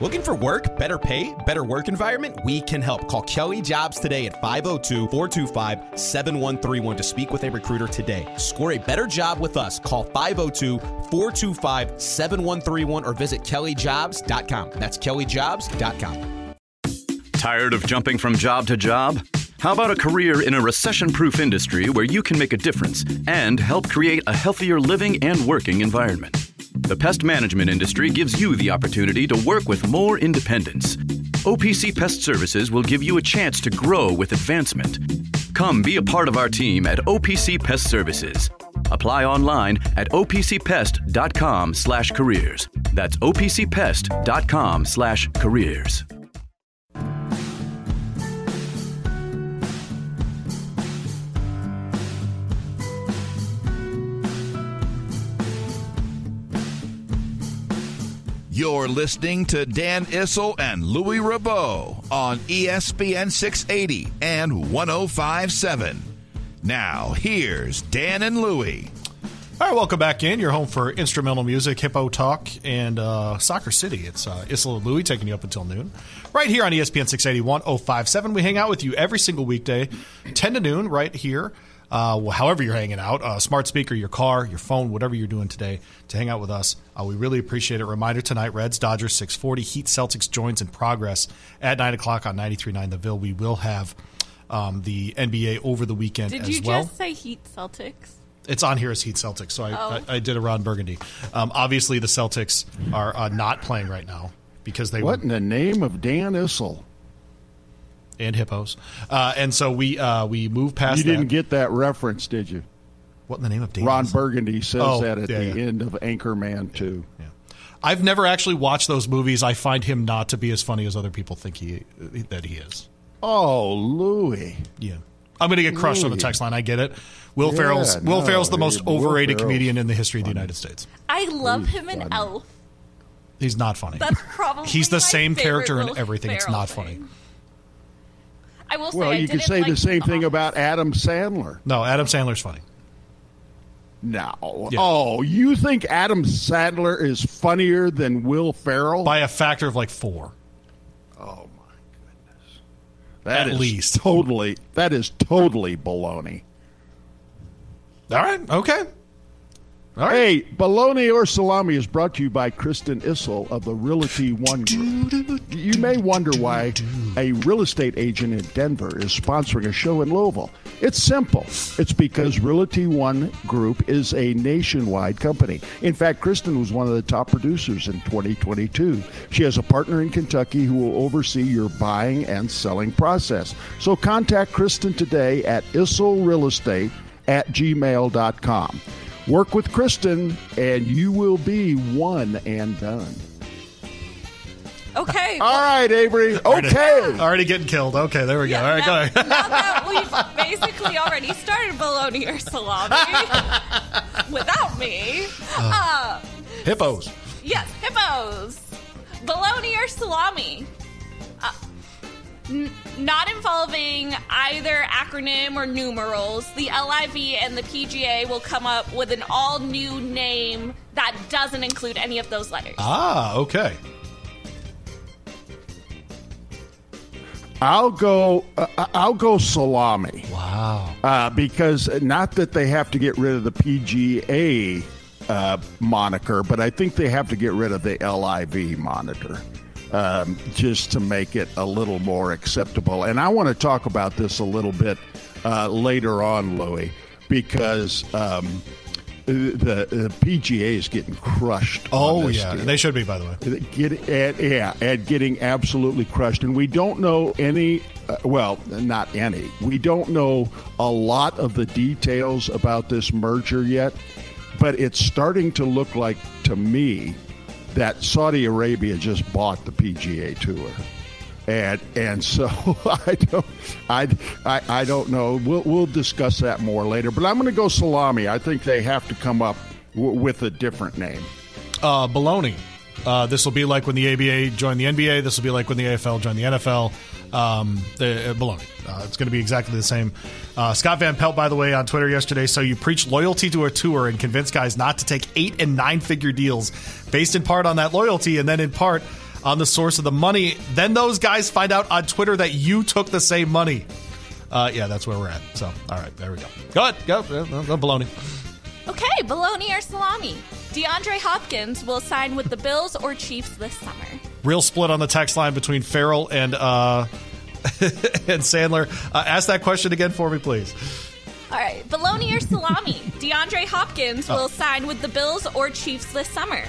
Looking for work, better pay, better work environment? We can help. Call Kelly Jobs today at 502-425-7131 to speak with a recruiter today. Score a better job with us. Call 502-425-7131 or visit kellyjobs.com. That's kellyjobs.com. Tired of jumping from job to job? How about a career in a recession-proof industry where you can make a difference and help create a healthier living and working environment? The pest management industry gives you the opportunity to work with more independence. OPC Pest Services will give you a chance to grow with advancement. Come be a part of our team at OPC Pest Services. Apply online at opcpest.com/careers. That's opcpest.com/careers. You're listening to Dan Issel and Louis Rabot on ESPN 680 and 105.7. Now, here's Dan and Louis. All right, welcome back in. Your home for instrumental music, hippo talk, and Soccer City. It's Issel and Louis taking you up until noon. Right here on ESPN 680, 105.7. We hang out with you every single weekday, 10 to noon, right here. However you're hanging out, smart speaker, your car, your phone, whatever you're doing today to hang out with us. We really appreciate it. Reminder tonight, Reds, Dodgers, 640. Heat, Celtics joins in progress at 9 o'clock on 93.9 The Ville. We will have the NBA over the weekend as well. Did you just say Heat, Celtics? It's on here as Heat Celtics, so I did a Ron Burgundy. Obviously, the Celtics are not playing right now because they What in the name of Dan Issel? And hippos. And so we move past You that. didn't get that reference, did you? What in the name of Dan Ron Issel? Burgundy says that at the end of Anchorman 2. Yeah. I've never actually watched those movies. I find him not to be as funny as other people think that he is. Oh, Louis. Yeah. I'm going to get crushed on the text line. I get it. Will Ferrell's the most overrated comedian in the history of the United States. I love him in Elf. He's not funny. That's probably He's the my same favorite character in Will everything. It's Ferrell not thing. funny. I will say Well, I you could didn't say like the same The thing Office. about Adam Sandler. No, Adam Sandler's funny. No. Yeah. Oh, you think Adam Sandler is funnier than Will Ferrell? By a factor of like 4. Oh, my goodness. At least. That is totally baloney. All right. Okay. All right. Hey, Bologna or Salami is brought to you by Kristen Issel of the Realty One Group. You may wonder why a real estate agent in Denver is sponsoring a show in Louisville. It's simple. It's because Realty One Group is a nationwide company. In fact, Kristen was one of the top producers in 2022. She has a partner in Kentucky who will oversee your buying and selling process. So contact Kristen today at isselrealestate@gmail.com. Work with Kristen, and you will be one and done. Okay. All right, Avery. Okay. Already getting killed. Okay, there we go. All right, go ahead. Now that we've basically already started bologna or salami without me. Hippos. Yes, hippos. Bologna or salami. Not involving either acronym or numerals, the LIV and the PGA will come up with an all-new name that doesn't include any of those letters. Ah, okay. I'll go salami. Wow. Because not that they have to get rid of the PGA moniker, but I think they have to get rid of the LIV monitor. Just to make it a little more acceptable. And I want to talk about this a little bit later on, Louis, because the PGA is getting crushed. Oh, yeah. Deal. They should be, by the way. Getting absolutely crushed. And we don't know any, not any. We don't know a lot of the details about this merger yet, but it's starting to look like, to me, that Saudi Arabia just bought the PGA Tour, and so I don't know. We'll discuss that more later. But I'm going to go salami. I think they have to come up with a different name. Baloney. This will be like when the ABA joined the NBA. This will be like when the AFL joined the NFL. Baloney. It's going to be exactly the same. Scott Van Pelt, by the way, on Twitter yesterday. So you preach loyalty to a tour and convince guys not to take 8- and 9-figure deals based in part on that loyalty, and then in part on the source of the money. Then those guys find out on Twitter that you took the same money. Yeah, that's where we're at. So, all right, there we go. Go ahead. Go. Baloney. Okay, baloney or salami? DeAndre Hopkins will sign with the Bills or Chiefs this summer. Real split on the text line between Farrell and and Sandler. Ask that question again for me, please. All right, baloney or salami? DeAndre Hopkins will sign with the Bills or Chiefs this summer.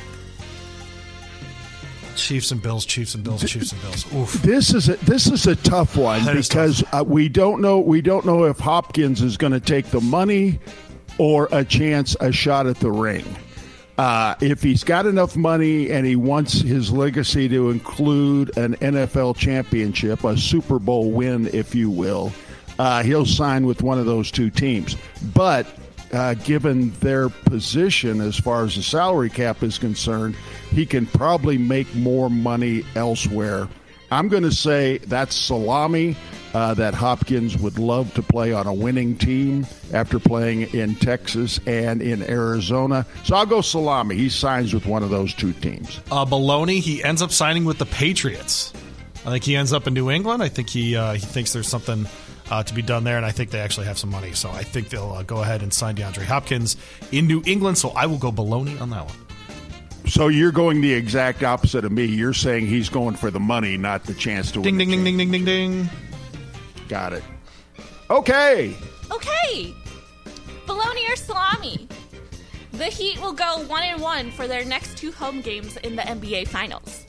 Chiefs and Bills. Oof. This is a tough one because we don't know if Hopkins is going to take the money or a shot at the ring. If he's got enough money and he wants his legacy to include an NFL championship, a Super Bowl win, if you will, he'll sign with one of those two teams. But given their position as far as the salary cap is concerned, he can probably make more money elsewhere. I'm going to say that's salami, that Hopkins would love to play on a winning team after playing in Texas and in Arizona. So I'll go salami. He signs with one of those two teams. Baloney, he ends up signing with the Patriots. I think he ends up in New England. I think he thinks there's something to be done there, and I think they actually have some money. So I think they'll go ahead and sign DeAndre Hopkins in New England. So I will go baloney on that one. So you're going the exact opposite of me. You're saying he's going for the money, not the chance to win. Ding, ding, ding, ding, ding, ding. Got it. Okay. Baloney or salami? The Heat will go 1-1 for their next two home games in the NBA Finals.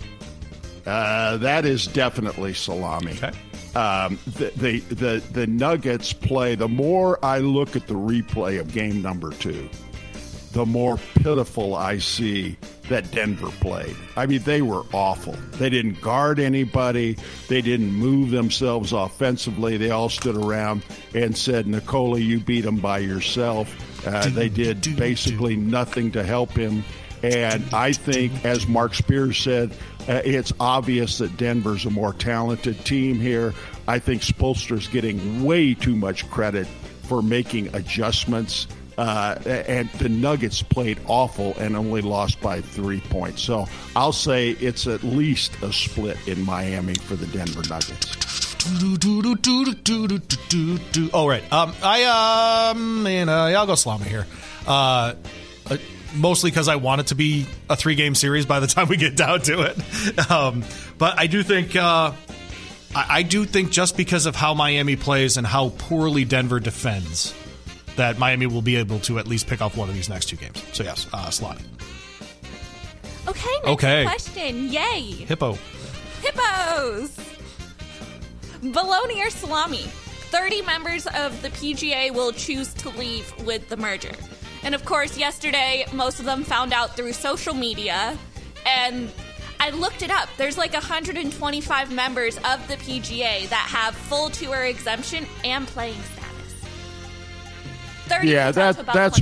That is definitely salami. Okay. The Nuggets play. The more I look at the replay of game number 2, the more pitiful I see that Denver played. I mean, they were awful. They didn't guard anybody. They didn't move themselves offensively. They all stood around and said, Nikola, you beat them by yourself. They did basically nothing to help him. And I think, as Mark Spears said, it's obvious that Denver's a more talented team here. I think Spoelstra's getting way too much credit for making adjustments. And the Nuggets played awful and only lost by 3 points. So I'll say it's at least a split in Miami for the Denver Nuggets. Oh, right. I'll go salami here. Mostly because I want it to be a 3-game series by the time we get down to it. But I do think just because of how Miami plays and how poorly Denver defends, that Miami will be able to at least pick off one of these next 2 games. So, yes, slot. Okay, next question. Yay. Hippos. Baloney or salami? 30 members of the PGA will choose to leave with the merger. And, of course, yesterday, most of them found out through social media. And I looked it up. There's like 125 members of the PGA that have full tour exemption and playing status. 30 that's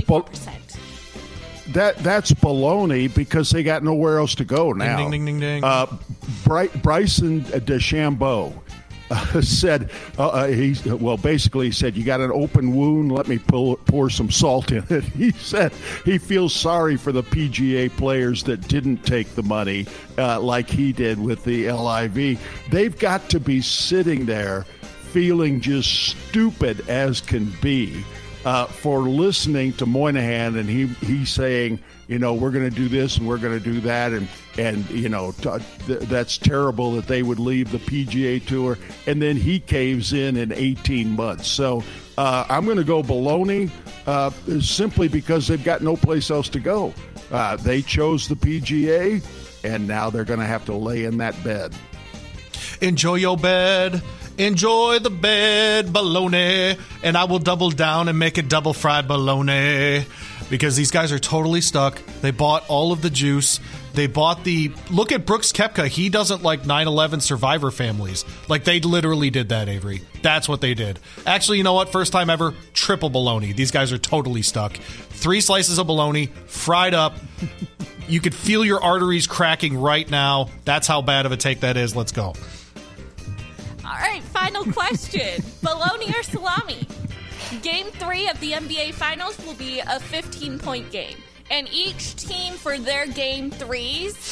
baloney because they got nowhere else to go now. Ding, ding, ding, ding, ding. Bryson DeChambeau said, basically he said, you got an open wound, let me pour some salt in it. He said he feels sorry for the PGA players that didn't take the money like he did with the LIV. They've got to be sitting there feeling just stupid as can be for listening to Moynihan, and he's saying, we're going to do this and we're going to do that, and that's terrible that they would leave the PGA Tour, and then he caves in 18 months. So I'm going to go baloney simply because they've got no place else to go. They chose the PGA, and now they're going to have to lay in that bed. Enjoy your bed. Enjoy the bed, baloney, and I will double down and make it double fried baloney because these guys are totally stuck. They bought all of the juice. They bought look at Brooks Koepka. He doesn't like 9/11 survivor families. Like, they literally did that, Avery. That's what they did. Actually, you know what? First time ever, triple baloney. These guys are totally stuck. 3 slices of baloney, fried up. You could feel your arteries cracking right now. That's how bad of a take that is. Let's go. All right, final question. Baloney or salami? Game 3 of the NBA Finals will be a 15-point game. And each team for their game 3s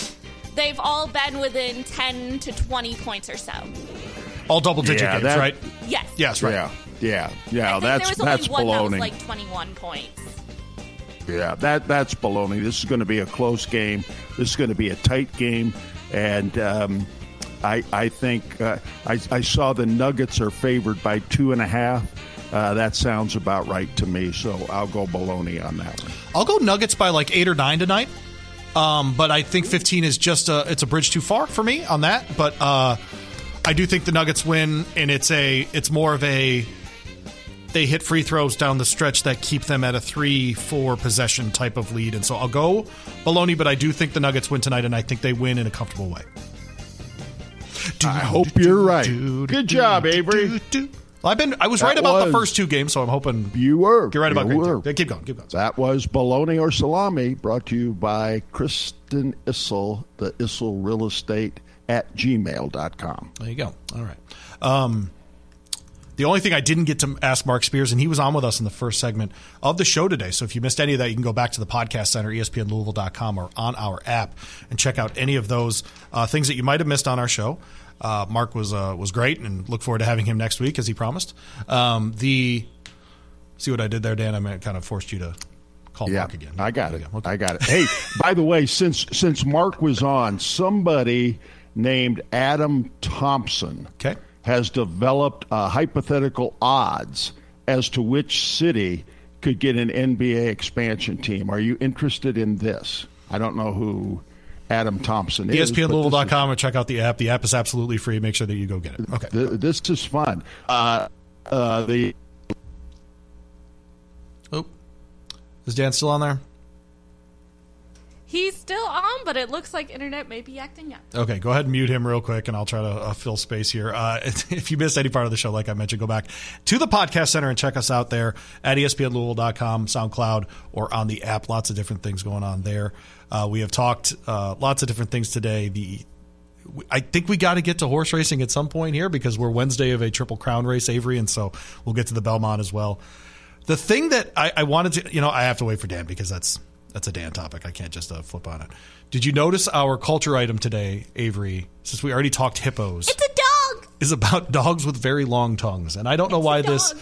they've all been within 10 to 20 points or so. All double-digit games, right? Yes. Yes, right. Yeah. That's baloney. There was only one that was like 21 points. Yeah, that's baloney. This is going to be a close game. This is going to be a tight game, and I think I saw the Nuggets are favored by 2.5. That sounds about right to me, so I'll go baloney on that one. I'll go Nuggets by like 8 or 9 tonight, but I think 15 is just it's a bridge too far for me on that. But I do think the Nuggets win, and it's more of a they hit free throws down the stretch that keep them at a 3-4 possession type of lead, and so I'll go baloney. But I do think the Nuggets win tonight, and I think they win in a comfortable way. I hope you're right. Good job, Avery. I was right about the first two games, so I'm hoping you were. You're right about you great. were. Keep going. That was Baloney or Salami, brought to you by Kristen Issel, the Issel Real Estate at gmail.com. There you go. All right. The only thing I didn't get to ask Mark Spears, and he was on with us in the first segment of the show today, so if you missed any of that, you can go back to the podcast center, ESPNLouisville.com, or on our app and check out any of those things that you might have missed on our show. Mark was great, and look forward to having him next week, as he promised. See what I did there, Dan? I kind of forced you to call Mark again. I got it. Okay. I got it. Hey, by the way, since Mark was on, somebody named Adam Thompson has developed hypothetical odds as to which city could get an NBA expansion team. Are you interested in this? I don't know who Adam Thompson is. ESPNLouisville.com and check out the app. The app is absolutely free. Make sure that you go get it. Okay. This is fun. Is Dan still on there? He's still on, but it looks like internet may be acting up. Okay, go ahead and mute him real quick, and I'll try to fill space here. If you missed any part of the show, like I mentioned, go back to the podcast center and check us out there at ESPNLouisville.com, SoundCloud, or on the app. Lots of different things going on there. We have talked lots of different things today. I think we got to get to horse racing at some point here because we're Wednesday of a Triple Crown race, Avery, and so we'll get to the Belmont as well. The thing that I wanted to, I have to wait for Dan because that's a Dan topic. I can't just flip on it. Did you notice our culture item today, Avery, since we already talked hippos? It's a dog! Is about dogs with very long tongues. And I don't know why this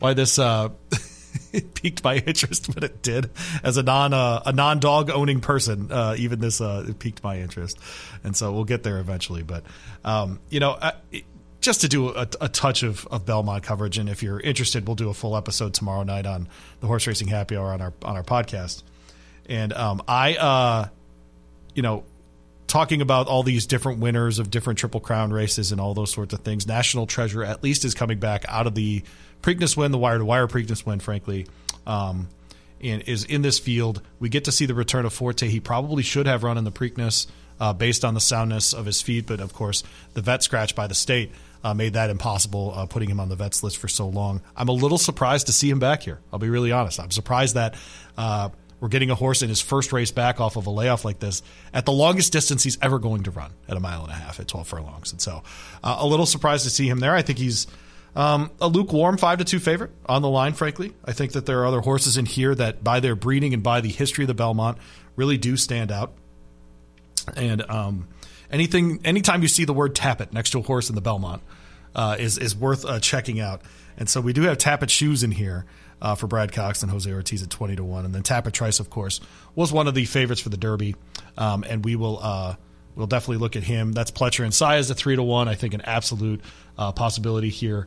it piqued my interest, but it did. As a non-dog owning person, even this it piqued my interest. And so we'll get there eventually. But, just to do a touch of Belmont coverage, and if you're interested, we'll do a full episode tomorrow night on the Horse Racing Happy Hour on our podcast. And talking about all these different winners of different Triple Crown races and all those sorts of things, National Treasure at least is coming back out of the Preakness win, the wire-to-wire Preakness win, frankly, and is in this field. We get to see the return of Forte. He probably should have run in the Preakness based on the soundness of his feet, but, of course, the vet scratch by the state made that impossible, putting him on the vets list for so long. I'm a little surprised to see him back here. I'll be really honest. I'm surprised that we're getting a horse in his first race back off of a layoff like this at the longest distance he's ever going to run at 1.5 miles at 12 furlongs. And so a little surprised to see him there. I think he's a lukewarm 5-2 favorite on the line, frankly. I think that there are other horses in here that by their breeding and by the history of the Belmont really do stand out. And anytime you see the word Tappet next to a horse in the Belmont is worth checking out. And so we do have Tappet shoes in here for Brad Cox and Jose Ortiz at 20-1. And then Tappet Trice, of course, was one of the favorites for the Derby. And we'll definitely look at him. That's Pletcher and Saez at 3-1. I think an absolute possibility here.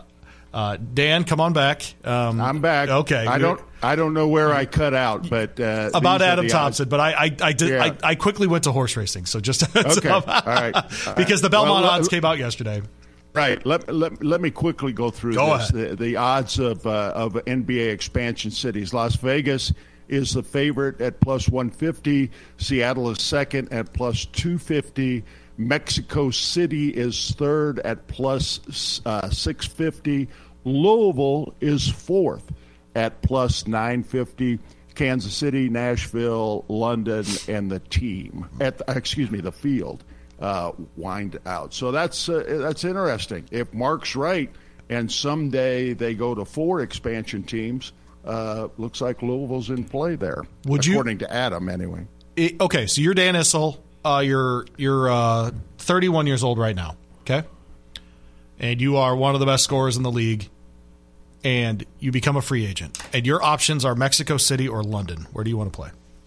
Dan, come on back. I'm back. Okay. I don't know where I cut out, but about Adam Thompson. But I quickly went to horse racing. So just okay. All right. Because the Belmont odds came out yesterday. Right. Let me quickly go through this. The odds of NBA expansion cities. Las Vegas is the favorite at plus 150. Seattle is second at plus 250. Mexico City is third at plus 650. Louisville is fourth at plus 950. Kansas City, Nashville, London, and the team the field wind out. So that's interesting. If Mark's right, and someday they go to 4 expansion teams, looks like Louisville's in play there. According to Adam, anyway. Okay, so you're Dan Issel. you're 31 years old right now, okay? And you are one of the best scorers in the league, and you become a free agent. And your options are Mexico City or London. Where do you want to play?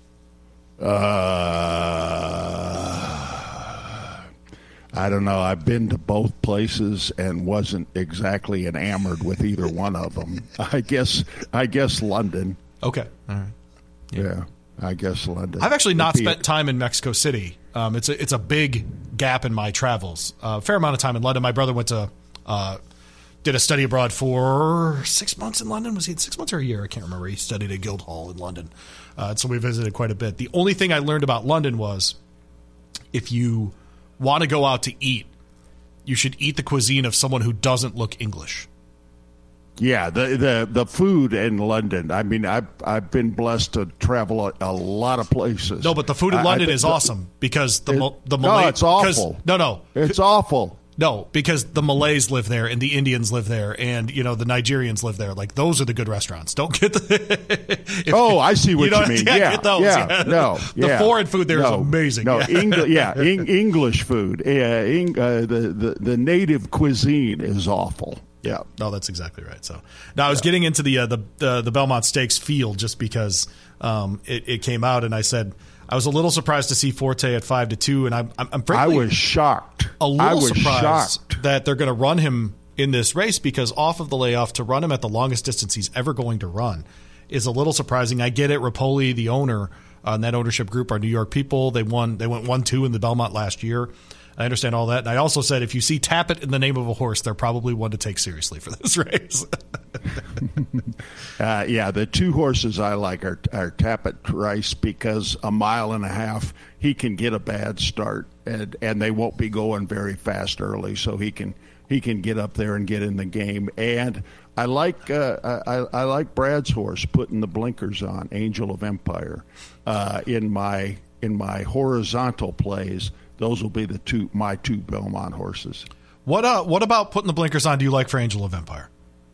I don't know. I've been to both places and wasn't exactly enamored with either one of them. I guess London. Okay. All right. Yeah, I guess London. I've actually not spent time in Mexico City. It's a big gap in my travels. A fair amount of time in London. My brother went to did a study abroad for 6 months in London. Was he 6 months or a year? I can't remember. He studied at Guildhall in London. So we visited quite a bit. The only thing I learned about London was if you want to go out to eat, you should eat the cuisine of someone who doesn't look English. Yeah, the food in London. I mean, I've been blessed to travel a lot of places. No, but the food in London is awesome because the Malay. No, it's awful. No, it's awful. No, because the Malays live there and the Indians live there and, the Nigerians live there. Like, those are the good restaurants. Don't get the... I see what you mean. Yeah, get those. Yeah. No. The foreign food there is amazing. No, English food. The native cuisine is awful. Yeah. No, that's exactly right. So now I was getting into the Belmont Stakes field just because it came out, and I said I was a little surprised to see Forte at 5-2, and I'm frankly I was shocked. A little surprised that they're going to run him in this race because off of the layoff to run him at the longest distance he's ever going to run is a little surprising. I get it. Rapoli, the owner, and that ownership group are New York people. They went 1-2 in the Belmont last year. I understand all that. And I also said if you see Tappet in the name of a horse, they're probably one to take seriously for this race. The two horses I like are Tappet Rice because a mile and a half he can get a bad start and they won't be going very fast early, so he can get up there and get in the game. And I like Brad's horse putting the blinkers on, Angel of Empire, in my horizontal plays. Those will be my two Belmont horses. What about putting the blinkers on do you like for Angel of Empire?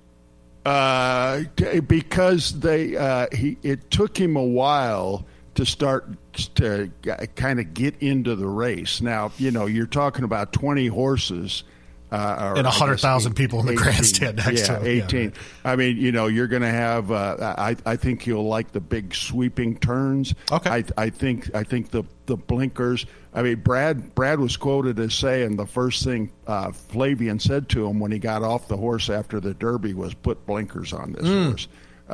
Because it took him a while to start to kind of get into the race. Now, you're talking about 20 horses. And 100,000 people in the 18, grandstand next to him. 18. Yeah. I mean, you're going to have. I think you'll like the big sweeping turns. Okay. I think the blinkers. I mean, Brad was quoted as saying the first thing Flavian said to him when he got off the horse after the Derby was put blinkers on this horse.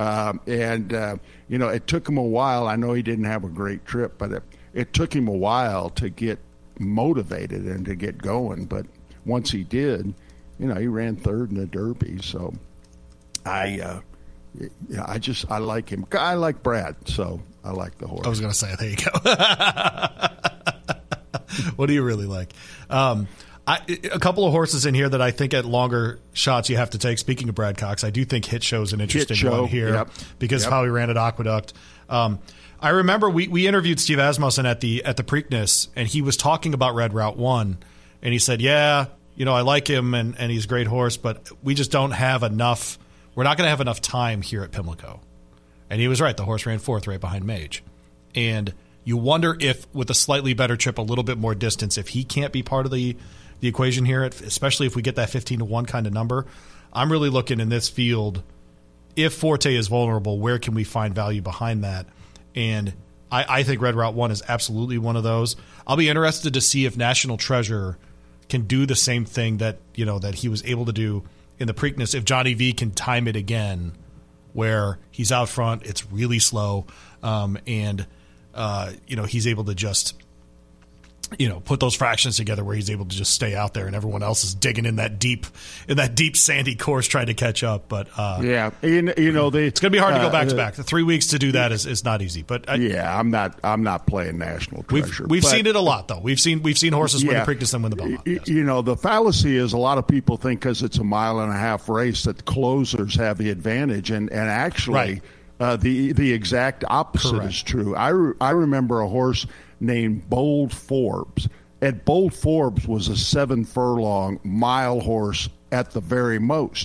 It took him a while. I know he didn't have a great trip, but it took him a while to get motivated and to get going. But once he did, he ran third in the Derby. So I like him. I like Brad, so I like the horse. I was going to say, there you go. What do you really like? A couple of horses in here that I think at longer shots you have to take. Speaking of Brad Cox, I do think Hit Show's an interesting one here because of how he ran at Aqueduct. I remember we interviewed Steve Asmussen at the Preakness, and he was talking about Red Route 1, and he said, I like him, and he's a great horse, but we just don't have enough. We're not going to have enough time here at Pimlico. And he was right. The horse ran fourth right behind Mage. And you wonder if, with a slightly better trip, a little bit more distance, if he can't be part of the equation here, especially if we get that 15-1 kind of number. I'm really looking in this field, if Forte is vulnerable, where can we find value behind that? And I think Red Route 1 is absolutely one of those. I'll be interested to see if National Treasure can do the same thing that he was able to do in the Preakness, if Johnny V can time it again where he's out front, it's really slow, and he's able to just put those fractions together where he's able to just stay out there and everyone else is digging in that deep sandy course trying to catch up. But it's going to be hard to go back to back. The 3 weeks to do that is not easy. But I'm not playing National Treasure. We've seen it a lot though. We've seen horses win the Preakness and win the Belmont. Yes. The fallacy is a lot of people think because it's a mile and a half race that closers have the advantage, and actually the exact opposite is true. I remember a horse named Bold Forbes. And Bold Forbes was a 7 furlong mile horse at the very most.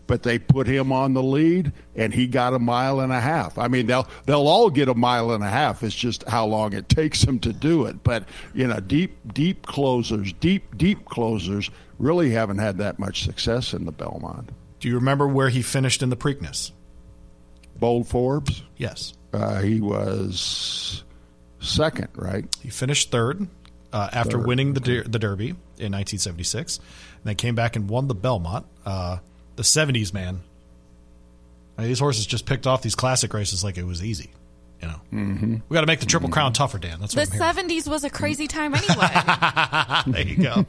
but they put him on the lead, and he got a mile and a half. I mean, they'll all get a mile and a half. It's just how long it takes them to do it. But, deep closers really haven't had that much success in the Belmont. Do you remember where he finished in the Preakness? Bold Forbes? Yes. He was second, right? He finished third after winning the Derby in 1976. And then came back and won the Belmont. The 70s, man. I mean, these horses just picked off these classic races like it was easy. We got to make the Triple Crown tougher, Dan. That's what the I'm hearing. 70s was a crazy time anyway. There you go.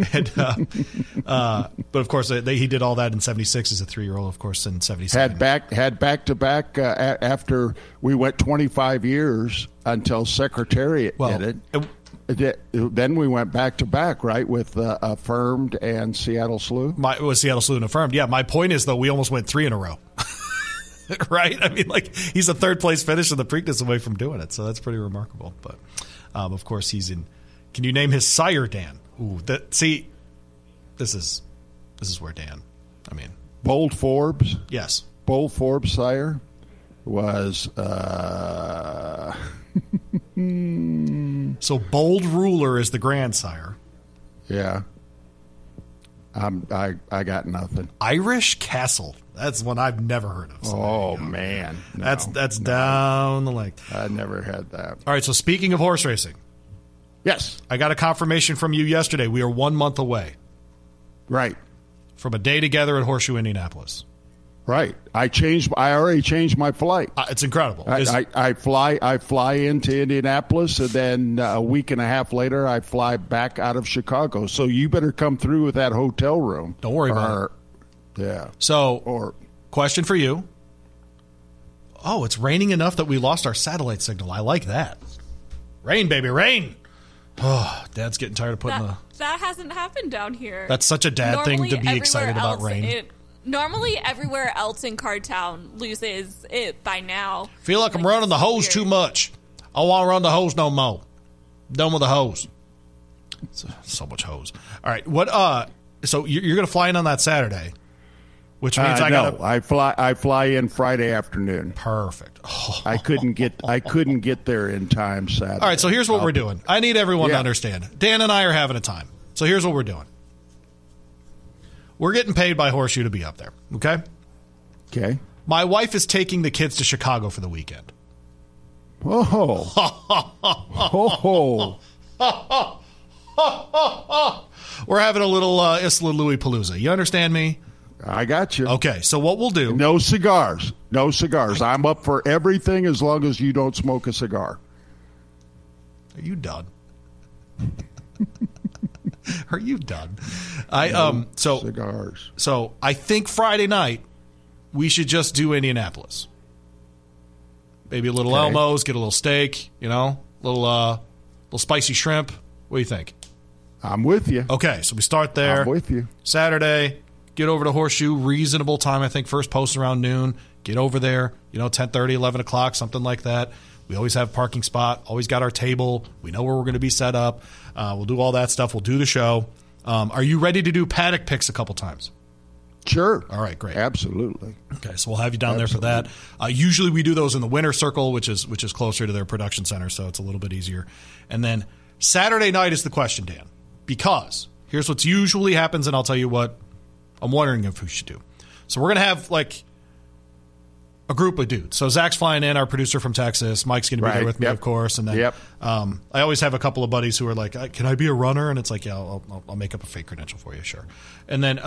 But of course, he did all that in 76 as a 3-year-old. Of course, in 77 had back to back after we went 25 years until Secretariat did it. Then we went back to back, right, with Affirmed and Seattle Slew. It was Seattle Slew and Affirmed. Yeah, my point is though, we almost went 3 in a row. Right? I mean, he's a third place finish in the Preakness away from doing it, so that's pretty remarkable. But of course, he's in. Can you name his sire, Dan? Ooh, this is where Dan. I mean, Bold Forbes. Yes, Bold Forbes sire was. So Bold Ruler is the grandsire. Yeah. I got nothing. Irish Castle. That's one I've never heard of. So man. No, that's down the lake. I never had that. All right, so speaking of horse racing. Yes. I got a confirmation from you yesterday. We are 1 month away. Right. From a day together at Horseshoe Indianapolis. Right. I already changed my flight. It's incredible. I fly into Indianapolis, and then a week and a half later, I fly back out of Chicago. So you better come through with that hotel room. Don't worry about it. Yeah. So, question for you. Oh, it's raining enough that we lost our satellite signal. I like that. Rain, baby, rain. Oh, Dad's getting tired of putting that hasn't happened down here. That's such a dad thing to be excited about rain. Normally, everywhere else in Cardtown loses it by now. Feel like I'm running the hose too much. I don't want to run the hose no more. Done with the hose. So much hose. All right. What? So you're going to fly in on that Saturday, which means I fly in Friday afternoon. Perfect. Oh. I couldn't get there in time Saturday. All right. So here's what we're doing. I need everyone to understand. Dan and I are having a time. So here's what we're doing. We're getting paid by Horseshoe to be up there, okay? Okay. My wife is taking the kids to Chicago for the weekend. Oh. We're having a little Isla Louis Palooza. You understand me? I got you. Okay, so what we'll do... No cigars. I'm up for everything as long as you don't smoke a cigar. Are you done? Are you done? Cigars. So I think Friday night we should just do Indianapolis. Maybe a little Elmo's, get a little steak, little spicy shrimp. What do you think? I'm with you. Okay, so we start there. I'm with you. Saturday, get over to Horseshoe, reasonable time. I think first post around noon. Get over there, 10:30, 11 o'clock, something like that. We always have a parking spot, always got our table. We know where we're going to be set up. We'll do all that stuff. We'll do the show. Are you ready to do paddock picks a couple times? Sure. All right, great. Absolutely. Okay, so we'll have you down there for that. Usually we do those in the winter circle, which is closer to their production center, so it's a little bit easier. And then Saturday night is the question, Dan, because here's what usually happens, and I'll tell you what I'm wondering if we should do. So we're going to have a group of dudes. So Zach's flying in, our producer from Texas. Mike's going to be there with me, of course. And then I always have a couple of buddies who are like, can I be a runner? And it's like, yeah, I'll make up a fake credential for you, sure. And then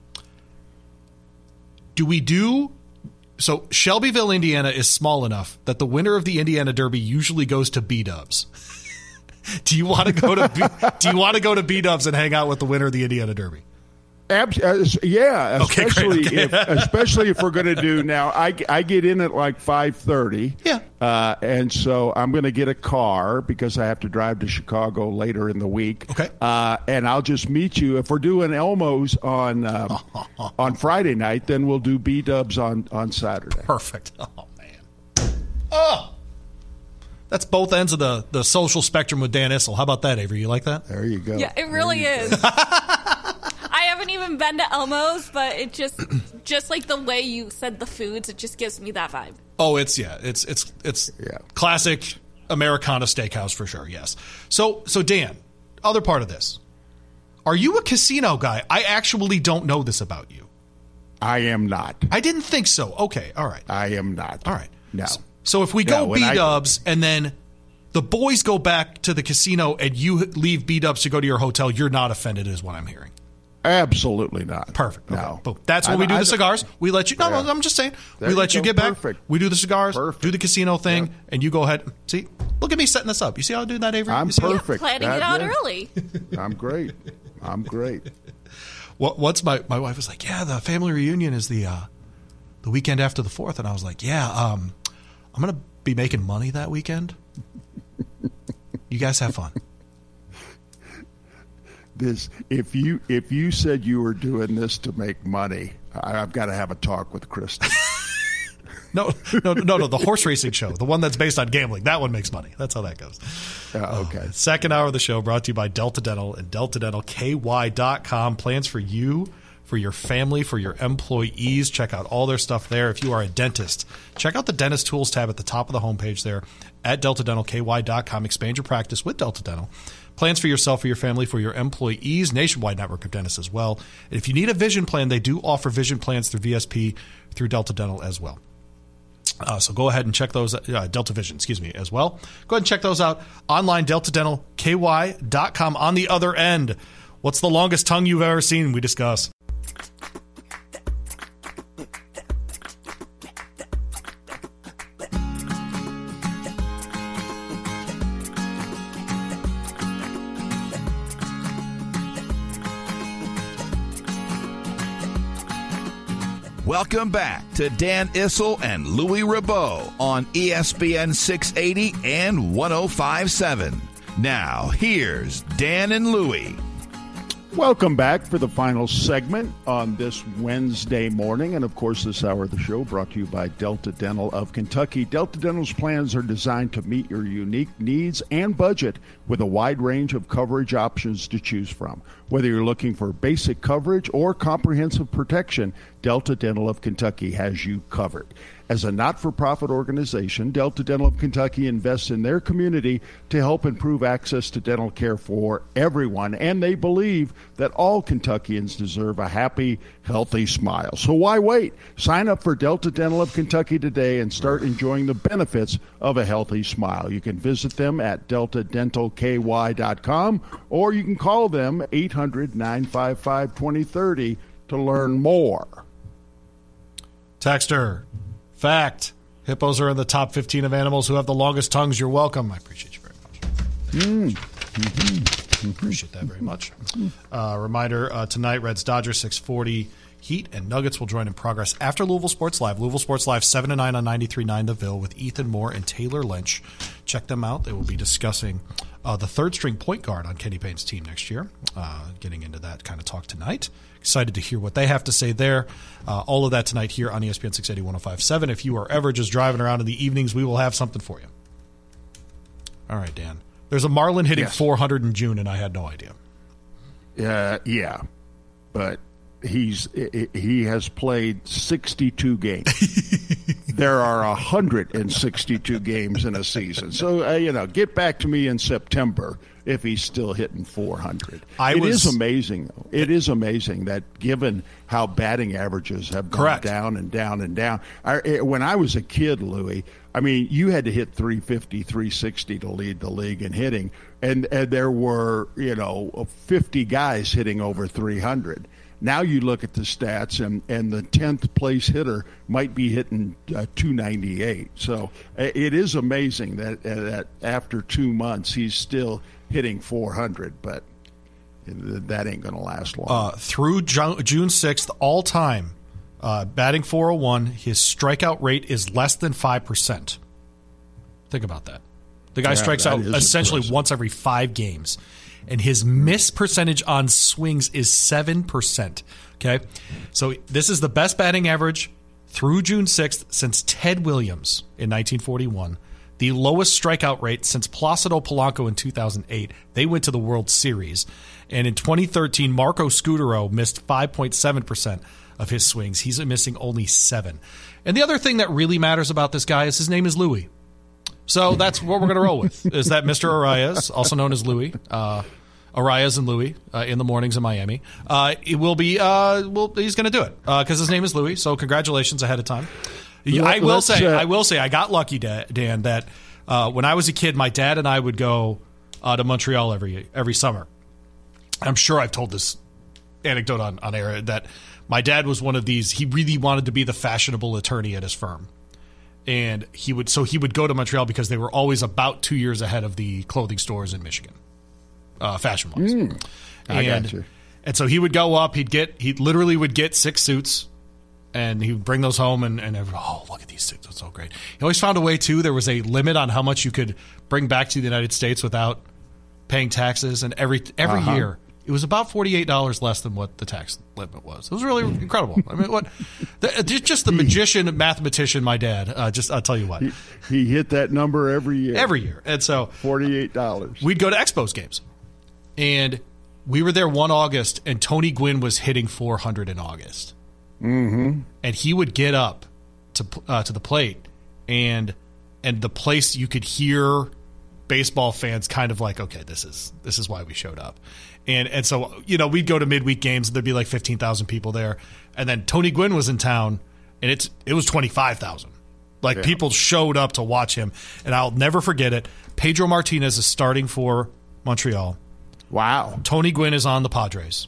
so Shelbyville, Indiana is small enough that the winner of the Indiana Derby usually goes to B-Dubs. Do you want to go to B-Dubs and hang out with the winner of the Indiana Derby? Yeah, especially if we're going to do now. I get in at 5:30. Yeah, and so I'm going to get a car because I have to drive to Chicago later in the week. Okay, and I'll just meet you if we're doing Elmo's on Friday night. Then we'll do B-Dubs on Saturday. Perfect. Oh man. Oh, that's both ends of the social spectrum with Dan Issel. How about that, Avery? You like that? There you go. Yeah, it really is. I have haven't even been to Elmo's, but it just like the way you said the foods, it just gives me that vibe. Oh, it's classic Americana steakhouse for sure. Yes. So Dan, other part of this, are you a casino guy? I actually don't know this about you. I am not. I didn't think so. Okay, all right. I am not. All right. No. So if we go B-dubs and then the boys go back to the casino and you leave B-dubs to go to your hotel, you're not offended is what I'm hearing. Absolutely not. Perfect. Okay. No. Boom. That's when we do the cigars. We let you. No, I'm just saying. We let you get back. Perfect. We do the cigars. Perfect. Do the casino thing, and you go ahead. See, look at me setting this up. You see how I do that, Avery? I'm You see perfect. Planning it out early. I'm great. I'm great. What's my wife was like? Yeah, the family reunion is the weekend after the 4th, and I was like, yeah, I'm gonna be making money that weekend. You guys have fun. This if you said you were doing this to make money, I've got to have a talk with Kristen. No. The horse racing show, the one that's based on gambling, that one makes money. That's how that goes. Okay. Second hour of the show brought to you by Delta Dental and DeltaDentalKY.com. Plans for you, for your family, for your employees. Check out all their stuff there. If you are a dentist, check out the Dentist Tools tab at the top of the homepage there at DeltaDentalKY.com. Expand your practice with Delta Dental. Plans for yourself, for your family, for your employees, nationwide network of dentists as well. And if you need a vision plan, they do offer vision plans through VSP, through Delta Dental as well. So go ahead and check those, Delta Vision, as well. Go ahead and check those out online, DeltaDentalKY.com. On the other end, what's the longest tongue you've ever seen? We discuss. Welcome back to Dan Issel and Louis Ribot on ESPN 680 and 105.7. Now, here's Dan and Louis. Welcome back for the final segment on this Wednesday morning. And, of course, this hour of the show brought to you by Delta Dental of Kentucky. Delta Dental's plans are designed to meet your unique needs and budget with a wide range of coverage options to choose from. Whether you're looking for basic coverage or comprehensive protection, Delta Dental of Kentucky has you covered. As a not-for-profit organization, Delta Dental of Kentucky invests in their community to help improve access to dental care for everyone, and they believe that all Kentuckians deserve a happy, healthy smile. So why wait? Sign up for Delta Dental of Kentucky today and start enjoying the benefits of a healthy smile. You can visit them at DeltaDentalKY.com, or you can call them 800-955-2030 to learn more. Texter. Fact. Hippos are in the top 15 of animals who have the longest tongues. You're welcome. I appreciate you very much. Appreciate that very much. Reminder, tonight, Reds Dodgers 6:40. Heat and Nuggets will join in progress after Louisville Sports Live. Louisville Sports Live 7 to 9 on 93.9 The Ville with Ethan Moore and Taylor Lynch. Check them out. They will be discussing the third-string point guard on Kenny Payne's team next year. Getting into that kind of talk tonight. Excited to hear what they have to say there. All of that tonight here on ESPN 680 105.7. If you are ever just driving around in the evenings, we will have something for you. All right, Dan. There's a Marlin hitting 400 in June, and I had no idea. Yeah, but he has played 62 games. There are 162 games in a season. So, get back to me in September if he's still hitting 400. It is amazing, though. It is amazing that given how batting averages have gone down and down and down. When I was a kid, Louis, I mean, you had to hit 350, 360 to lead the league in hitting. And there were, 50 guys hitting over 300. Now you look at the stats, and the 10th place hitter might be hitting 298. So it is amazing that after 2 months he's still hitting 400, but that ain't going to last long. Through June 6th, all time, batting 401, his strikeout rate is less than 5%. Think about that. The guy strikes out essentially once every 5 games. And his miss percentage on swings is 7%. Okay? So this is the best batting average through June 6th since Ted Williams in 1941. the lowest strikeout rate since Placido Polanco in 2008. They went to the World Series. And in 2013, Marco Scutaro missed 5.7% of his swings. He's missing only 7. And the other thing that really matters about this guy is his name is Louis. So that's what we're going to roll with, is that Mr. Arias, also known as Louis, Arias and Louis in the mornings in Miami. It will be, he's going to do it because his name is Louis. So congratulations ahead of time. I will say, I got lucky, Dan, that when I was a kid, my dad and I would go to Montreal every summer. I'm sure I've told this anecdote on air that my dad was one of these. He really wanted to be the fashionable attorney at his firm. And he would go to Montreal because they were always about 2 years ahead of the clothing stores in Michigan, fashion-wise. I got you. And so he would go up. He literally would get 6 suits, and he would bring those home. And everyone, oh, look at these suits! It's so great. He always found a way too. There was a limit on how much you could bring back to the United States without paying taxes. And every year, it was about $48 less than what the tax limit was. It was really incredible. I mean, just the magician, mathematician, my dad. I'll tell you what. He hit that number every year. Every year. And so $48. We'd go to Expos games. And we were there one August, and Tony Gwynn was hitting 400 in August. Mm-hmm. And he would get up to the plate, and the place you could hear baseball fans kind of like, okay, this is why we showed up. And so, we'd go to midweek games, and there'd be like 15,000 people there. And then Tony Gwynn was in town, and it was 25,000. People showed up to watch him. And I'll never forget it. Pedro Martinez is starting for Montreal. Wow. Tony Gwynn is on the Padres.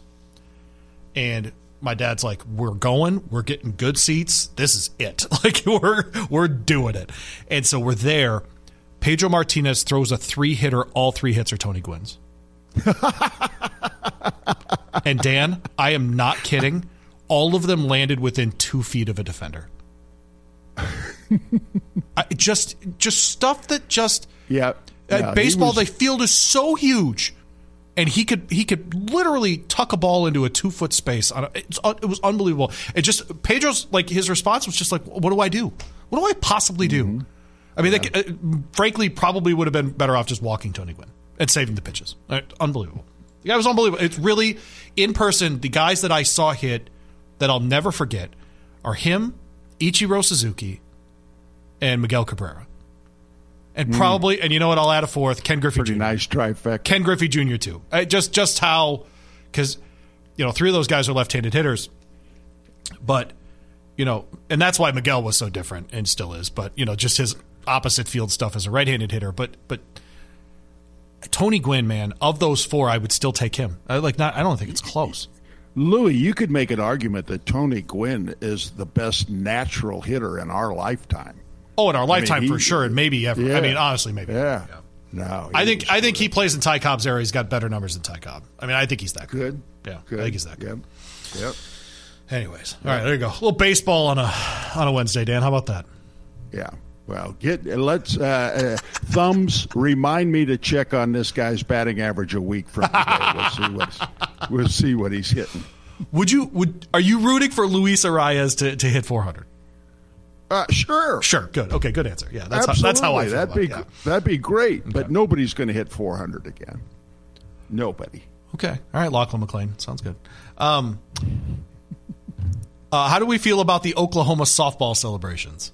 And my dad's like, we're getting good seats. This is it. We're doing it. And so we're there. Pedro Martinez throws a 3-hitter. All 3 hits are Tony Gwynn's. And Dan, I am not kidding. All of them landed within 2 feet of a defender. Just stuff that just baseball. The field is so huge, and he could literally tuck a ball into a 2-foot space. It was unbelievable. It just Pedro's his response was just like, "What do I do? What do I possibly do?" Mm-hmm. I mean, frankly, probably would have been better off just walking Tony Gwynn and saving the pitches. Unbelievable. The guy was unbelievable. It's really, in person, the guys that I saw hit that I'll never forget are him, Ichiro Suzuki, and Miguel Cabrera. And probably, and you know what, I'll add a 4th, Ken Griffey Jr. Pretty nice trifecta. Ken Griffey Jr. too. Just how, because, 3 of those guys are left-handed hitters. But, and that's why Miguel was so different and still is. But, just his opposite field stuff as a right-handed hitter. But Tony Gwynn, man, of those 4, I would still take him. I don't think it's close. Louis, you could make an argument that Tony Gwynn is the best natural hitter in our lifetime. Oh, in our lifetime for sure, and maybe ever. Yeah. I mean, honestly, maybe. Yeah. Ever. No. I think he plays in Ty Cobb's era. He's got better numbers than Ty Cobb. I mean, I think he's that good. Yeah, good. I think he's that good. Yep. Anyways, all right, there you go. A little baseball on a Wednesday, Dan. How about that? Yeah. Well, let's thumbs. Remind me to check on this guy's batting average a week from today. We'll see what he's hitting. Are you rooting for Luis Arias to hit 400? Sure. Sure. Good. Okay. Good answer. Yeah. That's how I feel. That'd be great. Okay. But nobody's going to hit 400 again. Nobody. Okay. All right. Lachlan McLean. Sounds good. How do we feel about the Oklahoma softball celebrations?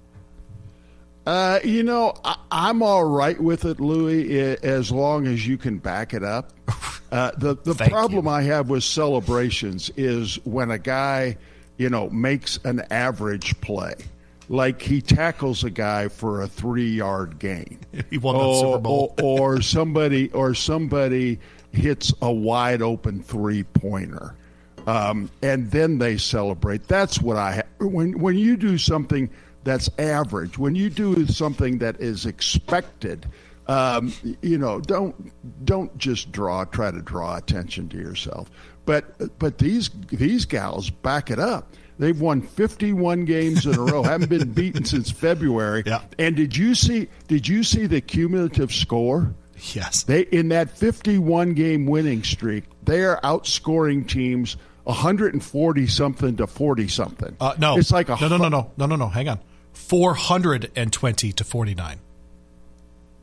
I'm all right with it, Louis, as long as you can back it up. The problem I have with celebrations is when a guy, makes an average play. Like he tackles a guy for a 3-yard gain. He won the Super Bowl. or somebody hits a wide open 3-pointer. And then they celebrate. That's what when you do something that's average, when you do something that is expected, don't just try to draw attention to yourself. But these gals back it up. They've won 51 games in a row, haven't been beaten since February. Yeah. And did you see the cumulative score? Yes. They in that 51 game winning streak, they are outscoring teams 140 something to 40 something. No. It's like no. Hang on. 420 to 49.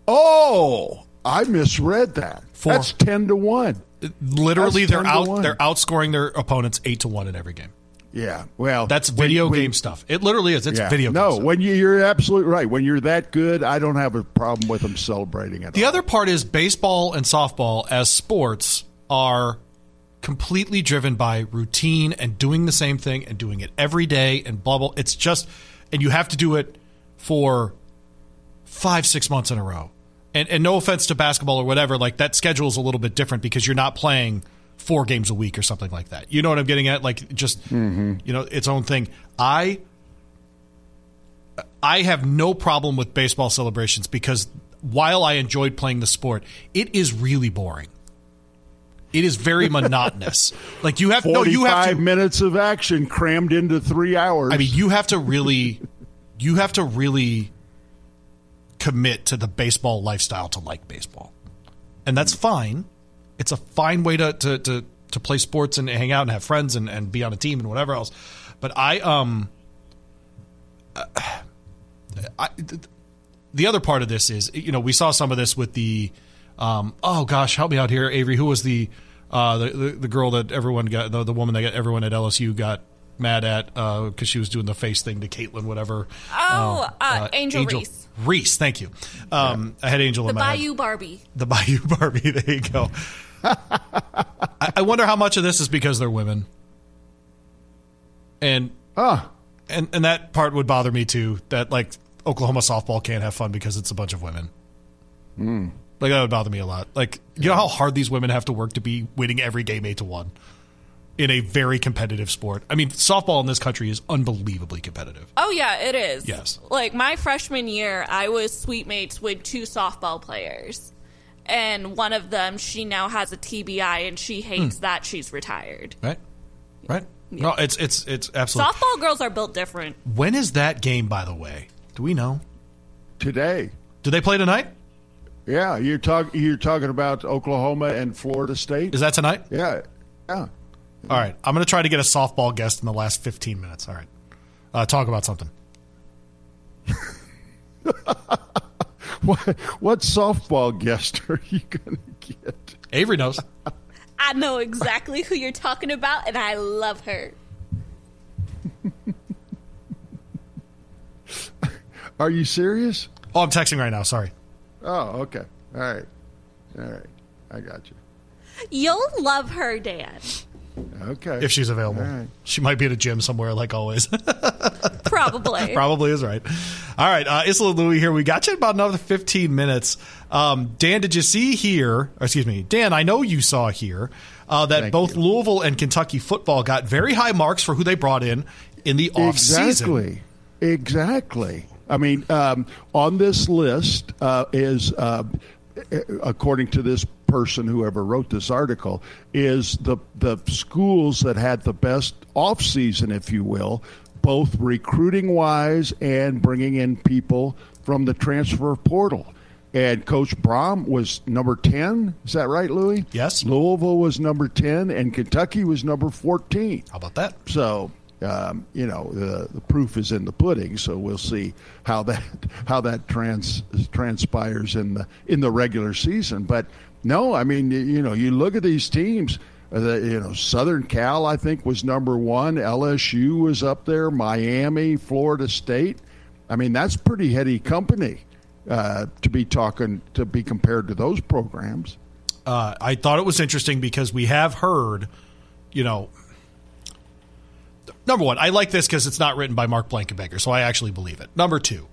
Oh, I misread that. 4. That's 10-1. Literally, That's they're 10-1. They're outscoring their opponents 8-1 in every game. Yeah, well, That's video game stuff. It literally is. It's video game stuff. When you're absolutely right. When you're that good, I don't have a problem with them celebrating it. The other part is baseball and softball as sports are completely driven by routine and doing the same thing and doing it every day and blah, blah. It's just, and you have to do it for 5-6 months in a row. And no offense to basketball or whatever, like that schedule is a little bit different because you're not playing 4 games a week or something like that. You know what I'm getting at? Like just, its own thing. I have no problem with baseball celebrations because while I enjoyed playing the sport, it is really boring. It is very monotonous. Like you have 45 minutes of action crammed into 3 hours. I mean, you have to really commit to the baseball lifestyle to like baseball, and that's fine. It's a fine way to play sports and hang out and have friends and be on a team and whatever else. But the other part of this is, we saw some of this with the oh gosh, help me out here, Avery. Who was the girl that everyone got, the woman that got everyone at LSU got mad at because she was doing the face thing to Caitlin, whatever. Angel Reese. Reese, thank you. I had Angel in my head. Bayou Barbie. The Bayou Barbie. There you go. I wonder how much of this is because they're women. And that part would bother me too. That like Oklahoma softball can't have fun because it's a bunch of women. Like that would bother me a lot. Like you know how hard these women have to work to be winning every game 8-1 in a very competitive sport. I mean, softball in this country is unbelievably competitive. Oh yeah, it is. Yes. Like my freshman year, I was suite mates with 2 softball players. And one of them, she now has a TBI, and she hates that she's retired. Right. Yeah. No, it's absolutely. Softball girls are built different. When is that game, by the way? Do we know? Today. Do they play tonight? Yeah, you're talking about Oklahoma and Florida State. Is that tonight? Yeah. All right, I'm going to try to get a softball guest in the last 15 minutes. All right, talk about something. What softball guest are you going to get? Avery knows. I know exactly who you're talking about, and I love her. Are you serious? Oh, I'm texting right now. Sorry. Oh, okay. All right. I got you. You'll love her, Dan. Okay. If she's available. All right. She might be at a gym somewhere, like always. Probably. Probably is right. All right, Isla Louie here. We got you in about another 15 minutes. Dan, did you see here, or excuse me, Dan, I know you saw here that both Louisville and Kentucky football got very high marks for who they brought in the offseason. Exactly. I mean, on this list is, according to this person, whoever wrote this article, is the schools that had the best offseason, if you will, both recruiting-wise and bringing in people from the transfer portal. And Coach Brom was number 10. Is that right, Louie? Yes. Louisville was number 10, and Kentucky was number 14. How about that? So, the proof is in the pudding. So we'll see how that transpires in the regular season. But no, I mean, you look at these teams. Southern Cal, I think, was number 1. LSU was up there. Miami, Florida State. I mean, that's pretty heady company to be compared to those programs. I thought it was interesting because we have heard, number one, I like this because it's not written by Mark Blankenbecker, so I actually believe it. Number 2,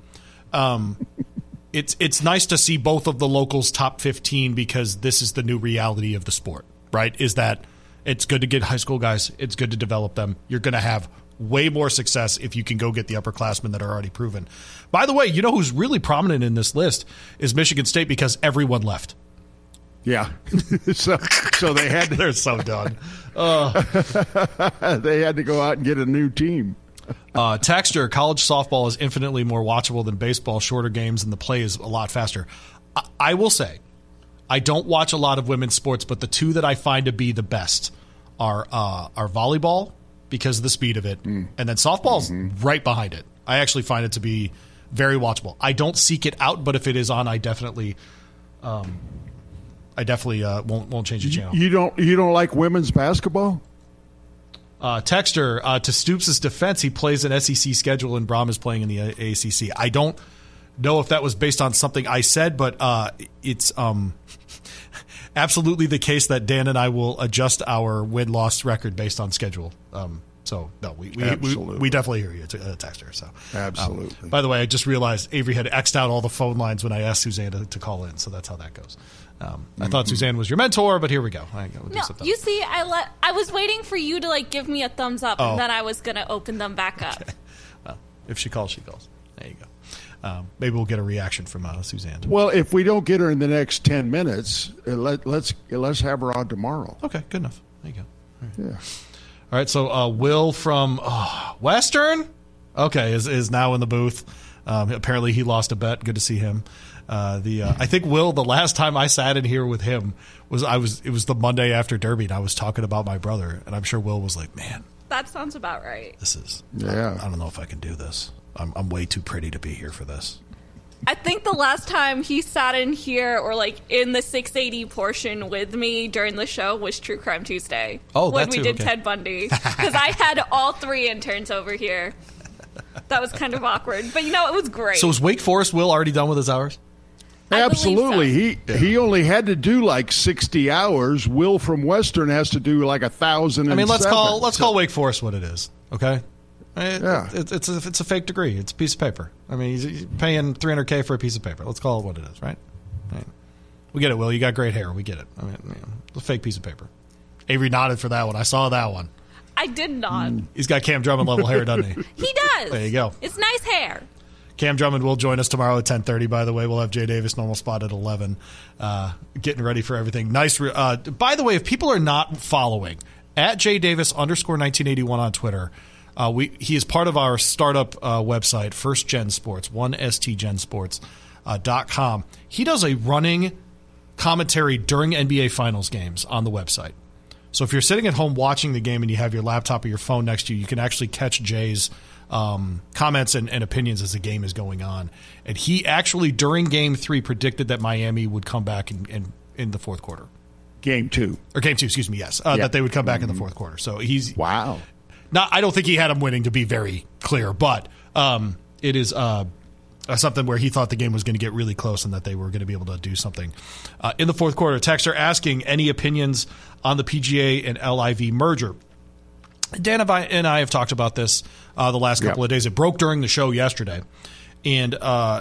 it's nice to see both of the locals top 15 because this is the new reality of the sport, right? Is that it's good to get high school guys. It's good to develop them. You're going to have way more success if you can go get the upperclassmen that are already proven. By the way, you know who's really prominent in this list is Michigan State because everyone left. Yeah. so they had to. They're so done. They had to go out and get a new team. Texture, college softball is infinitely more watchable than baseball, shorter games, and the play is a lot faster. I will say, I don't watch a lot of women's sports, but the 2 that I find to be the best are volleyball because of the speed of it, and then softball's right behind it. I actually find it to be very watchable. I don't seek it out, but if it is on, I definitely won't change the channel. You don't like women's basketball? Texter, to Stoops' defense, he plays an SEC schedule and Braum is playing in the ACC. I don't know if that was based on something I said, but it's absolutely the case that Dan and I will adjust our win-loss record based on schedule. So, no, we definitely hear you, Texter. So, absolutely. By the way, I just realized Avery had X'd out all the phone lines when I asked Suzanne to call in, so that's how that goes. I thought Suzanne was your mentor, but here we go. You see, I was waiting for you to give me a thumbs up, and then I was going to open them back up. Okay. Well, if she calls, she calls. There you go. Maybe we'll get a reaction from Suzanne. Well, if we don't get her in the next 10 minutes, let's have her on tomorrow. Okay, good enough. There you go. All right. Yeah. All right, so Will from Western, is now in the booth. Apparently, he lost a bet. Good to see him. I think Will, the last time I sat in here with him it was the Monday after Derby, and I was talking about my brother, and I'm sure Will was like, "Man, that sounds about right." I don't know if I can do this. I'm way too pretty to be here for this. I think the last time he sat in here or in the 680 portion with me during the show was True Crime Tuesday. When we did Ted Bundy. Because I had all three interns over here. That was kind of awkward. But, it was great. So is Wake Forest Will already done with his hours? Absolutely. So. He only had to do 60 hours. Will from Western has to do 1,000. I mean, let's call Wake Forest what it is, okay? It's a fake degree. It's a piece of paper. I mean, he's paying $300K for a piece of paper. Let's call it what it is, right? We get it, Will. You got great hair. We get it. I mean, it's a fake piece of paper. Avery nodded for that one. I saw that one. I did nod. He's got Cam Drummond level hair, doesn't he? He does. There you go. It's nice hair. Cam Drummond will join us tomorrow at 10:30. By the way, we'll have Jay Davis normal spot at 11. Getting ready for everything. Nice. By the way, if people are not following, at JDavis_1981 on Twitter. He is part of our startup website, First Gen Sports, 1stgensports.com. He does a running commentary during NBA Finals games on the website. So if you're sitting at home watching the game and you have your laptop or your phone next to you, you can actually catch Jay's comments and opinions as the game is going on. And he actually, during Game 3, predicted that Miami would come back in the fourth quarter. Game 2. Or Game 2, excuse me, yes. That they would come back in the fourth quarter. So he's... Wow. I don't think he had him winning, to be very clear, but it is something where he thought the game was going to get really close and that they were going to be able to do something in the fourth quarter. Texter asking any opinions on the PGA and LIV merger. Dan and I have talked about this the last couple of days. It broke during the show yesterday, and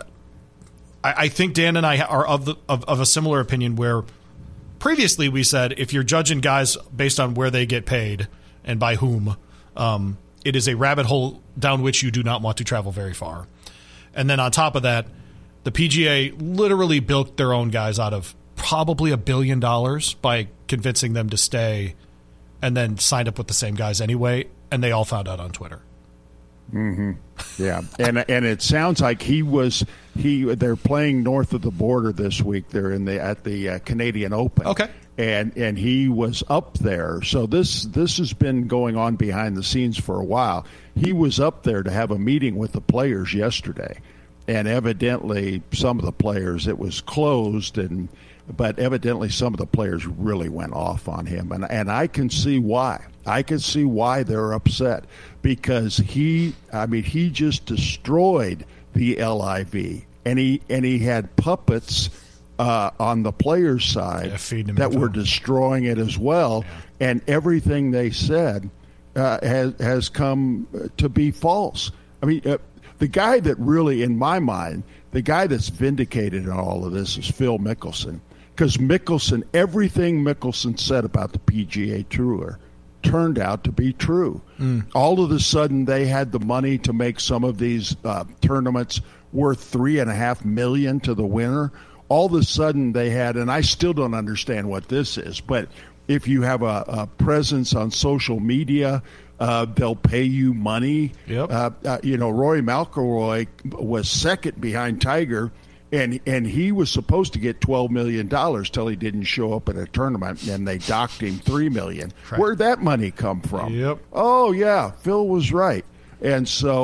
I think Dan and I are of a similar opinion. Where previously we said if you're judging guys based on where they get paid and by whom. It is a rabbit hole down which you do not want to travel very far. And then on top of that, the PGA literally built their own guys out of probably $1 billion by convincing them to stay and then signed up with the same guys anyway, and they all found out on Twitter. Mm-hmm. Yeah, and it sounds like they're playing north of the border this week. They're at the Canadian Open. Okay. And he was up there. So this has been going on behind the scenes for a while. He was up there to have a meeting with the players yesterday. And evidently some of the players, it was closed, but evidently some of the players really went off on him. And I can see why. I can see why they're upset, because he just destroyed the LIV. And he had puppets on the players' side that were destroying it as well, and everything they said has come to be false. I mean, the guy that really, in my mind, the guy that's vindicated in all of this is Phil Mickelson, because everything Mickelson said about the PGA Tour turned out to be true. All of a sudden, they had the money to make some of these tournaments worth $3.5 million to the winner. All of a sudden they had, and I still don't understand what this is, but if you have a presence on social media, they'll pay you money. Yep. Rory McIlroy was second behind Tiger, and he was supposed to get $12 million till he didn't show up at a tournament, and they docked him $3 million. Correct. Where'd that money come from? Yep. Oh, yeah, Phil was right. And so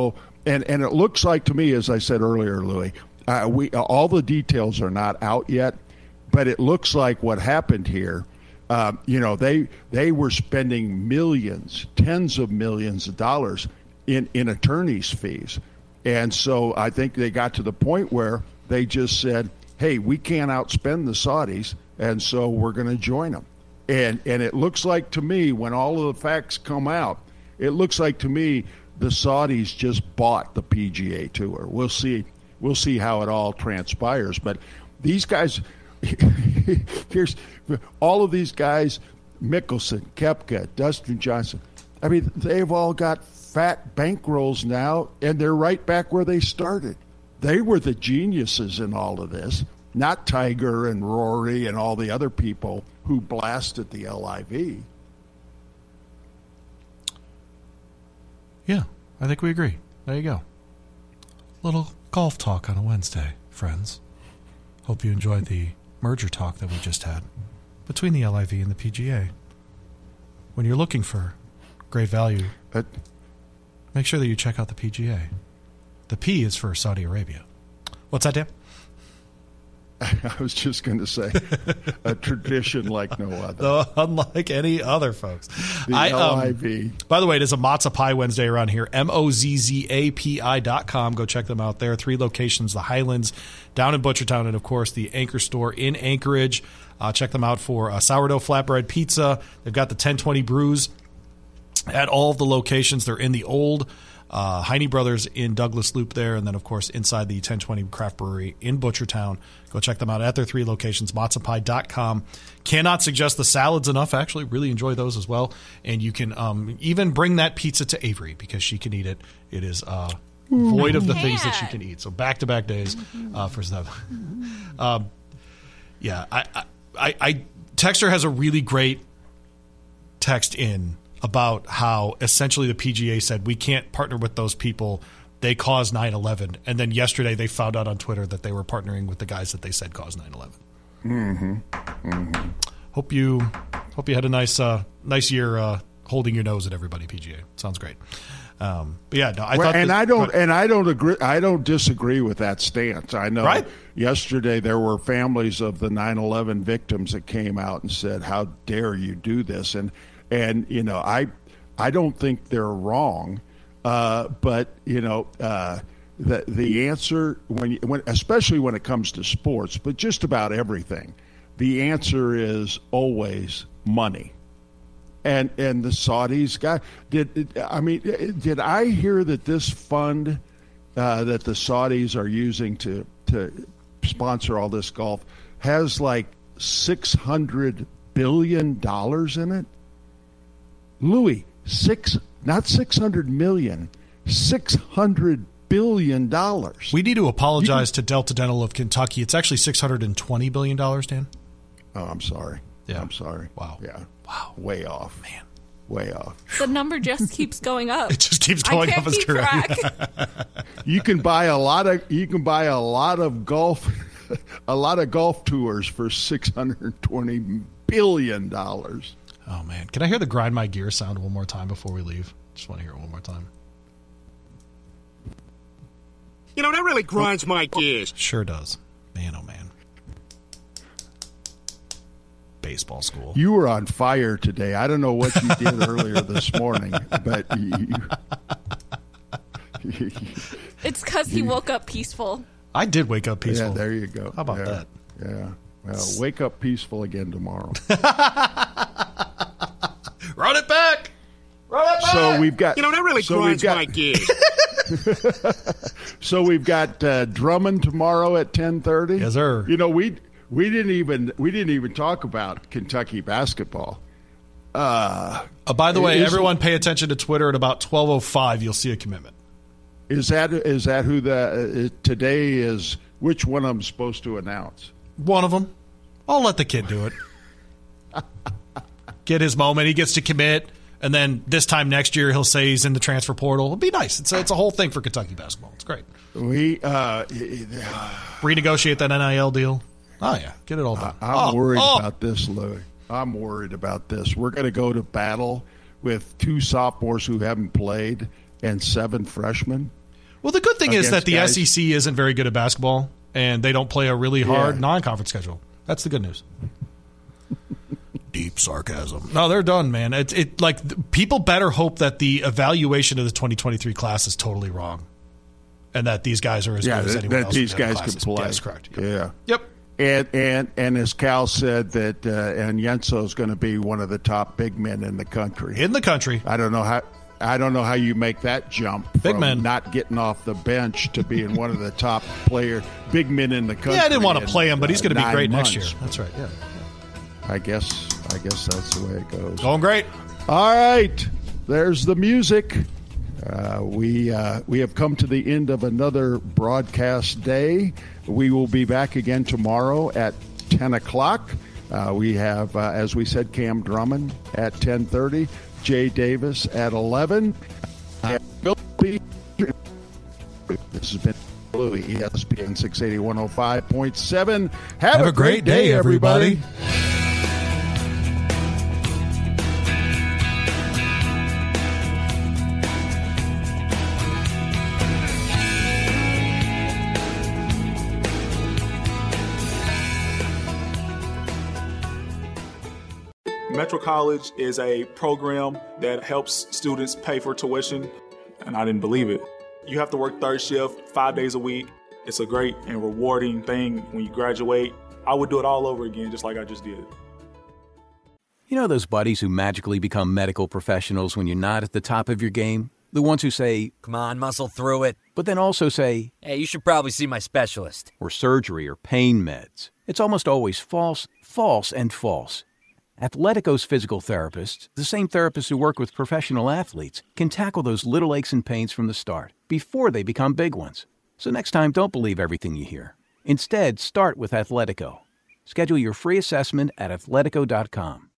and it looks like to me, as I said earlier, Louis, all the details are not out yet, but it looks like what happened here. They were spending millions, tens of millions of dollars in attorneys' fees. And so I think they got to the point where they just said, hey, we can't outspend the Saudis, and so we're going to join them. And it looks like to me, when all of the facts come out, it looks like to me the Saudis just bought the PGA Tour. We'll see how it all transpires. But these guys, here's all of these guys, Mickelson, Koepka, Dustin Johnson. I mean, they've all got fat bankrolls now, and they're right back where they started. They were the geniuses in all of this, not Tiger and Rory and all the other people who blasted the LIV. Yeah, I think we agree. There you go. Little golf talk on a Wednesday, friends. Hope you enjoyed the merger talk that we just had between the LIV and the PGA. When you're looking for great value, make sure that you check out the PGA. The P is for Saudi Arabia. What's that, Dan? I was just going to say a tradition like no other. Unlike any other, folks. The LIV. By the way, it is a Matzah Pie Wednesday around here. MOZZAPI.com. Go check them out there. 3 locations, the Highlands down in Butchertown, and, of course, the Anchor Store in Anchorage. Check them out for sourdough flatbread pizza. They've got the 1020 brews at all of the locations. They're in the old Heine Brothers in Douglas Loop there, and then, of course, inside the 1020 Craft Brewery in Butchertown. Go check them out at their 3 locations, matzahpie.com. Cannot suggest the salads enough. I actually really enjoy those as well. And you can even bring that pizza to Avery because she can eat it. It is void of the things that she can eat. So back-to-back days for stuff. Texter has a really great text in about how essentially the PGA said, we can't partner with those people. They caused 9/11. And then yesterday they found out on Twitter that they were partnering with the guys that they said caused 9/11. Mm-hmm. Mm-hmm. Hope you had a nice year holding your nose at everybody, PGA. Sounds great. But yeah, no, I thought. I don't agree. I don't disagree with that stance. I know. Yesterday there were families of the 9/11 victims that came out and said, "How dare you do this?" And I don't think they're wrong. But the answer when especially when it comes to sports, but just about everything, the answer is always money. And the Saudis did I hear that this fund that the Saudis are using to sponsor all this golf has like $600 billion in it? Louis, not 600 million, $600 billion. We need to apologize to Delta Dental of Kentucky. It's actually $620 billion, Dan. Oh, I'm sorry. Yeah. I'm sorry. Wow. Yeah. Wow. Way off. Man. Way off. The number just keeps going up. It just keeps going up. Is correct. You can buy a lot of golf tours for $620 billion. Oh man. Can I hear the grind my gear sound one more time before we leave? Just want to hear it one more time. That really grinds my gears. Sure does. Man, oh man. Baseball school. You were on fire today. I don't know what you did earlier this morning, but it's because he woke up peaceful. I did wake up peaceful. Yeah, there you go. How about that? Yeah. Well, wake up peaceful again tomorrow. Run it back. So we've got. That really grinds my gears. So we've got Drummond tomorrow at 10:30. Yes, sir. We didn't even talk about Kentucky basketball. By the way, everyone pay attention to Twitter at about 12:05. You'll see a commitment. Is that who today is? Which one I'm supposed to announce? One of them. I'll let the kid do it. Get his moment. He gets to commit, and then this time next year he'll say he's in the transfer portal. It'll be nice. It's a whole thing for Kentucky basketball. It's great. We renegotiate that NIL deal. Oh yeah, get it all done. I'm worried about this, Louis. I'm worried about this. We're going to go to battle with 2 sophomores who haven't played and 7 freshmen. Well, the good thing is that the guys. SEC isn't very good at basketball, and they don't play a really hard non-conference schedule. That's the good news. Deep sarcasm. No, they're done, man. People better hope that the evaluation of the 2023 class is totally wrong, and that these guys are as good as anyone else. That these in the other guys can classes. play. Yeah, that's correct. Yep. Yep. And as Cal said, that and Yenso is going to be one of the top big men in the country. In the country. I don't know how you make that jump from not getting off the bench to being one of the top big men in the country. Yeah, I didn't want to play him, but he's going to be great months. next year. That's right. Yeah. I guess that's the way it goes. Going great. All right, there's the music. We have come to the end of another broadcast day. We will be back again tomorrow at 10 o'clock. We have, as we said, Cam Drummond at 10:30, Jay Davis at 11. This has been Louie, ESPN 680 105.7. Have a great day, everybody. Metro College is a program that helps students pay for tuition, and I didn't believe it. You have to work third shift 5 days a week. It's a great and rewarding thing when you graduate. I would do it all over again, just like I just did. You know those buddies who magically become medical professionals when you're not at the top of your game? The ones who say, "Come on, muscle through it," but then also say, "Hey, you should probably see my specialist." Or surgery or pain meds. It's almost always false, false, and false. Athletico's physical therapists, the same therapists who work with professional athletes, can tackle those little aches and pains from the start, before they become big ones. So next time, don't believe everything you hear. Instead, start with Athletico. Schedule your free assessment at athletico.com.